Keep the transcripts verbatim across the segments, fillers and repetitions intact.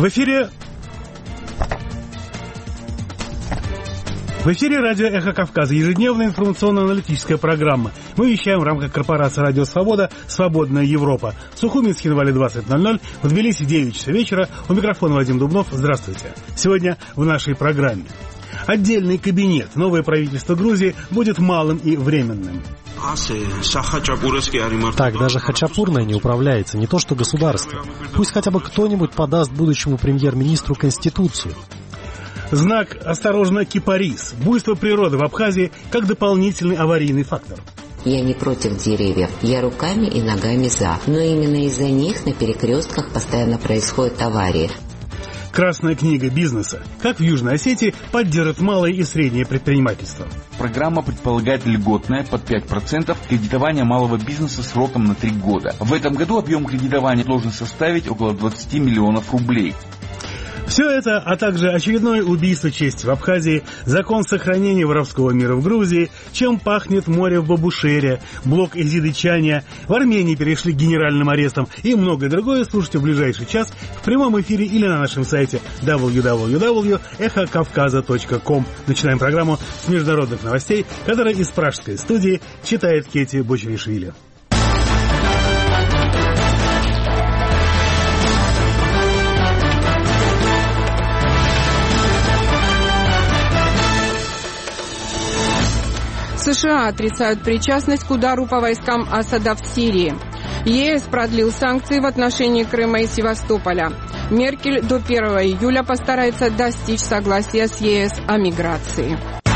В эфире... В эфире радио «Эхо Кавказа», ежедневная информационно-аналитическая программа. Мы вещаем в рамках корпорации «Радио Свобода», «Свободная Европа». В Сухуминске на Вале двадцать ноль ноль, в Тбилиси девять часов вечера. У микрофона Вадим Дубнов. Здравствуйте. Сегодня в нашей программе. Отдельный кабинет. Новое правительство Грузии будет малым и временным. Так даже Хачапурная не управляется, не то что государство. Пусть хотя бы кто-нибудь подаст будущему премьер-министру конституцию. Знак «Осторожно, кипарис». Буйство природы в Абхазии как дополнительный аварийный фактор. Я не против деревьев, я руками и ногами за. Но именно из-за них на перекрестках постоянно происходят аварии. Красная книга бизнеса. Как в Южной Осетии поддержит малое и среднее предпринимательство. Программа предполагает льготное под пять процентов кредитование малого бизнеса сроком на три года. В этом году объем кредитования должен составить около двадцать миллионов рублей. Все это, а также очередное убийство чести в Абхазии, закон сохранения воровского мира в Грузии, чем пахнет море в Бабушере, блок Эльзиды Чания, в Армении перешли к генеральным арестам и многое другое слушайте в ближайший час в прямом эфире или на нашем сайте дабл ю дабл ю дабл ю точка эхо кавказа точка ком. Начинаем программу с международных новостей, которая из пражской студии читает Кети Бочеришвили. США отрицают причастность к удару по войскам Асада в Сирии. ЕС продлил санкции в отношении Крыма и Севастополя. Меркель до первого июля постарается достичь согласия с ЕС о миграции.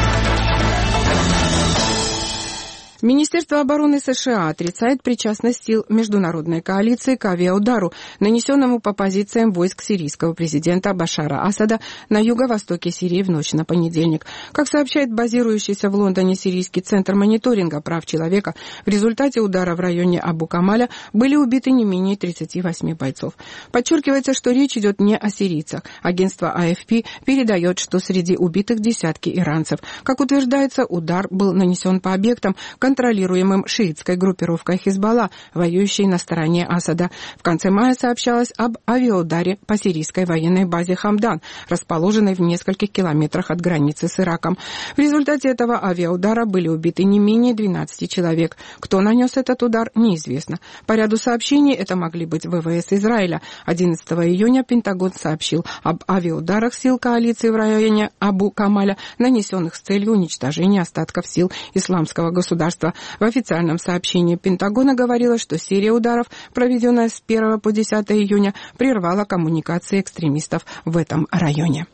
Министерство обороны США отрицает причастность сил международной коалиции к авиаудару, нанесенному по позициям войск сирийского президента Башара Асада на юго-востоке Сирии в ночь на понедельник. Как сообщает базирующийся в Лондоне сирийский центр мониторинга прав человека, в результате удара в районе Абу-Камаля были убиты не менее тридцати восьми бойцов. Подчеркивается, что речь идет не о сирийцах. Агентство А Эф Пи передает, что среди убитых десятки иранцев. Как утверждается, удар был нанесен по объектам, контролируемым шиитской группировкой Хизбалла, воюющей на стороне Асада. В конце мая сообщалось об авиаударе по сирийской военной базе Хамдан, расположенной в нескольких километрах от границы с Ираком. В результате этого авиаудара были убиты не менее двенадцати человек. Кто нанес этот удар, неизвестно. По ряду сообщений это могли быть вэ вэ эс Израиля. одиннадцатого июня Пентагон сообщил об авиаударах сил коалиции в районе Абу-Камаля, нанесенных с целью уничтожения остатков сил Исламского государства. В официальном сообщении Пентагона говорилось, что серия ударов, проведенная с первого по десятое июня, прервала коммуникации экстремистов в этом районе.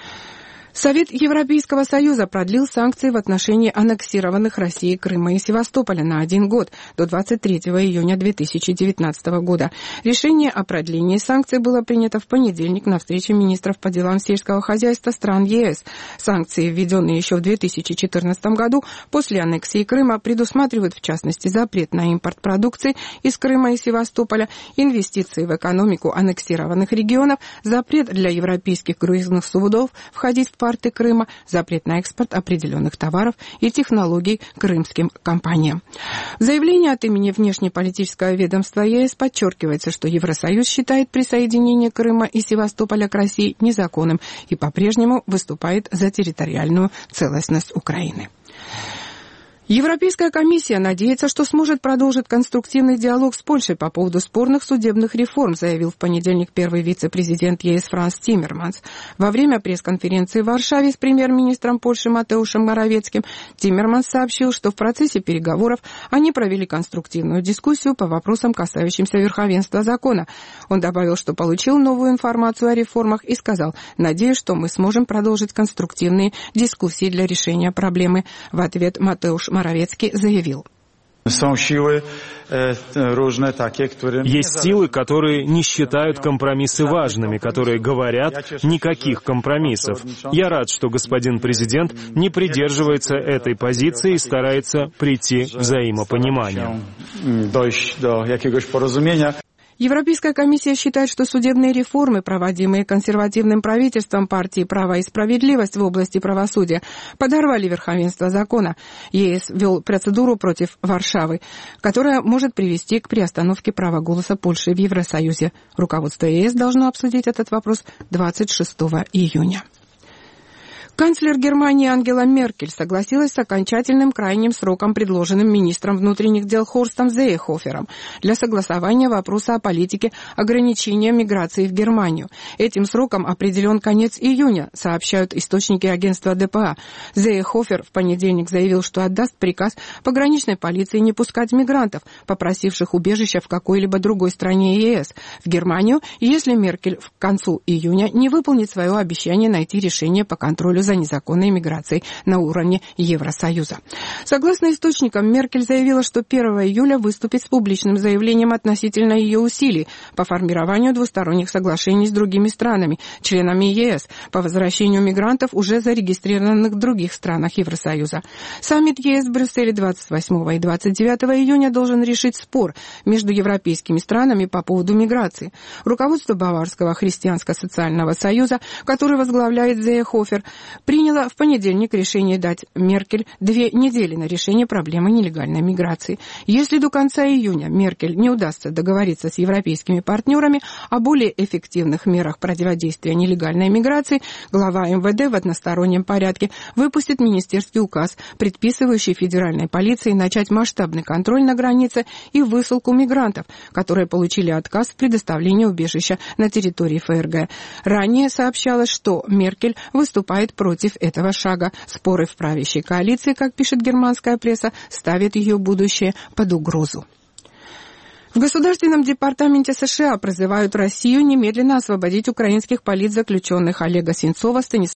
Совет Европейского Союза продлил санкции в отношении аннексированных Россией Крыма и Севастополя на один год, до двадцать третьего июня две тысячи девятнадцатого года. Решение о продлении санкций было принято в понедельник на встрече министров по делам сельского хозяйства стран ЕС. Санкции, введенные еще в две тысячи четырнадцатом году после аннексии Крыма, предусматривают в частности запрет на импорт продукции из Крыма и Севастополя, инвестиции в экономику аннексированных регионов, запрет для европейских круизных судов входить в порты Крыма, запрет на экспорт определенных товаров и технологий крымским компаниям. В заявлении от имени внешнеполитического ведомства ЕС подчеркивается, что Евросоюз считает присоединение Крыма и Севастополя к России незаконным и по-прежнему выступает за территориальную целостность Украины. Европейская комиссия надеется, что сможет продолжить конструктивный диалог с Польшей по поводу спорных судебных реформ, заявил в понедельник первый вице-президент ЕС Франс Тиммерманс. Во время пресс-конференции в Варшаве с премьер-министром Польши Матеушем Моравецким Тиммерманс сообщил, что в процессе переговоров они провели конструктивную дискуссию по вопросам, касающимся верховенства закона. Он добавил, что получил новую информацию о реформах и сказал: «Надеюсь, что мы сможем продолжить конструктивные дискуссии для решения проблемы». В ответ Матеуш Моравецкий заявил: Есть силы, которые не считают компромиссы важными, которые говорят «никаких компромиссов». Я рад, что господин президент не придерживается этой позиции и старается прийти к взаимопониманию. Европейская комиссия считает, что судебные реформы, проводимые консервативным правительством партии «Право и справедливость» в области правосудия, подорвали верховенство закона. ЕС ввел процедуру против Варшавы, которая может привести к приостановке права голоса Польши в Евросоюзе. Руководство ЕС должно обсудить этот вопрос двадцать шестого июня. Канцлер Германии Ангела Меркель согласилась с окончательным крайним сроком, предложенным министром внутренних дел Хорстом Зейехофером, для согласования вопроса о политике ограничения миграции в Германию. Этим сроком определен конец июня, сообщают источники агентства ДПА. Зейехофер в понедельник заявил, что отдаст приказ пограничной полиции не пускать мигрантов, попросивших убежища в какой-либо другой стране ЕС, в Германию, если Меркель к концу июня не выполнит свое обещание найти решение по контролю за незаконной миграцией на уровне Евросоюза. Согласно источникам, Меркель заявила, что первого июля выступит с публичным заявлением относительно ее усилий по формированию двусторонних соглашений с другими странами, членами ЕС, по возвращению мигрантов, уже зарегистрированных в других странах Евросоюза. Саммит ЕС в Брюсселе двадцать восьмого и двадцать девятого июня должен решить спор между европейскими странами по поводу миграции. Руководство Баварского христианско-социального союза, который возглавляет Зейехофер, приняла в понедельник решение дать Меркель две недели на решение проблемы нелегальной миграции. Если до конца июня Меркель не удастся договориться с европейскими партнерами о более эффективных мерах противодействия нелегальной миграции, глава МВД в одностороннем порядке выпустит министерский указ, предписывающий федеральной полиции начать масштабный контроль на границе и высылку мигрантов, которые получили отказ в предоставлении убежища на территории ФРГ. Ранее сообщалось, что Меркель выступает против этого шага. Споры в правящей коалиции, как пишет германская пресса, ставят ее будущее под угрозу. В Государственном департаменте США призывают Россию немедленно освободить украинских политзаключенных Олега Сенцова, Станислава